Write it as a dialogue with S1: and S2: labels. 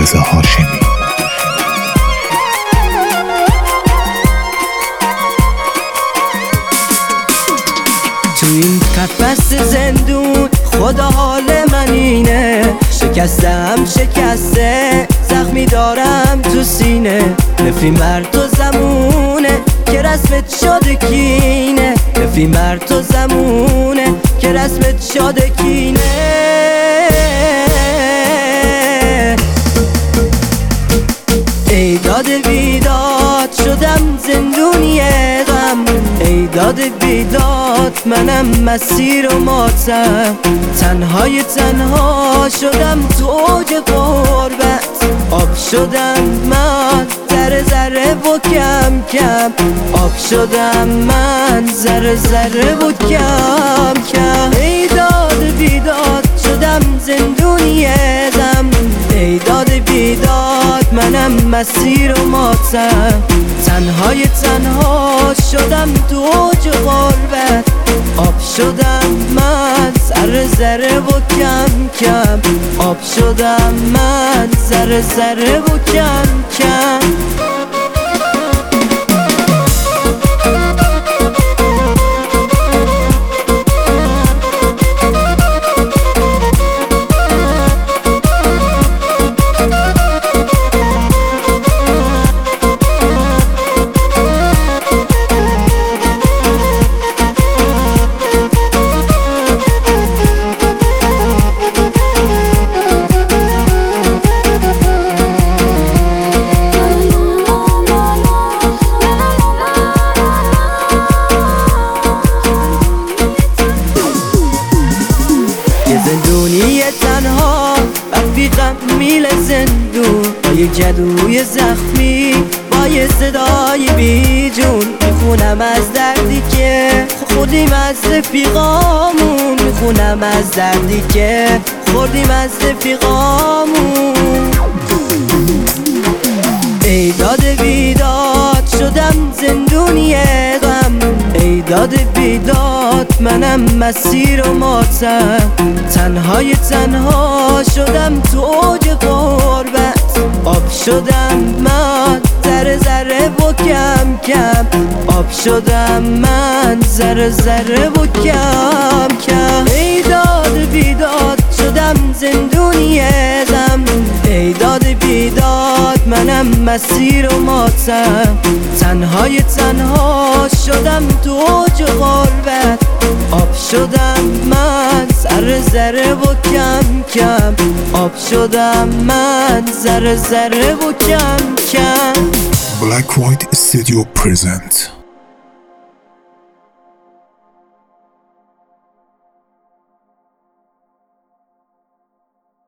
S1: رضا هاشمی.
S2: تو این قفس زندون خدا حال من اینه، شکسته زخمی دارم تو سینه. نفی مرد و زمونه که رسمت شده کینه، نفی مرد و زمونه که رسمت شده کینه. ای داد بیداد شدم زندونی غم، ای داد بیداد منم مسیر و ماتم. تنها شدم تو اوج غربت، آب شدم من ذره و کم کم، آب شدم من ذره و کم کم. ای داد بیداد شدم زندونی غم، ای داد بیداد منم مسیر و ماتم. تنها شدم تو اوج غربت، آب شدم من ذره و کم کم، آب شدم من ذره و کم کم. زندونی تنها رفیقم میل زندون، با یه جدوی زخمی با یه صدای بی جون. میخونم از دردی که خوردیم از رفیقامون، میخونم از دردی که خوردیم از رفیقامون. ای داد بیداد شدم زندونی غم، ای داد بیداد منم مسیر و ماتم. تنها شدم تو اوج غربت، آب شدم من ذره و کم کم، آب شدم من ذره و کم کم. ای داد بیداد شدم زندونی غم، ای داد بیداد منم مسیر و ماتم. تنها شدم تو اوج غربت، آب شدم من ذره و کم کم، آب شدم من ذره و کم کم.
S1: Black White Studio present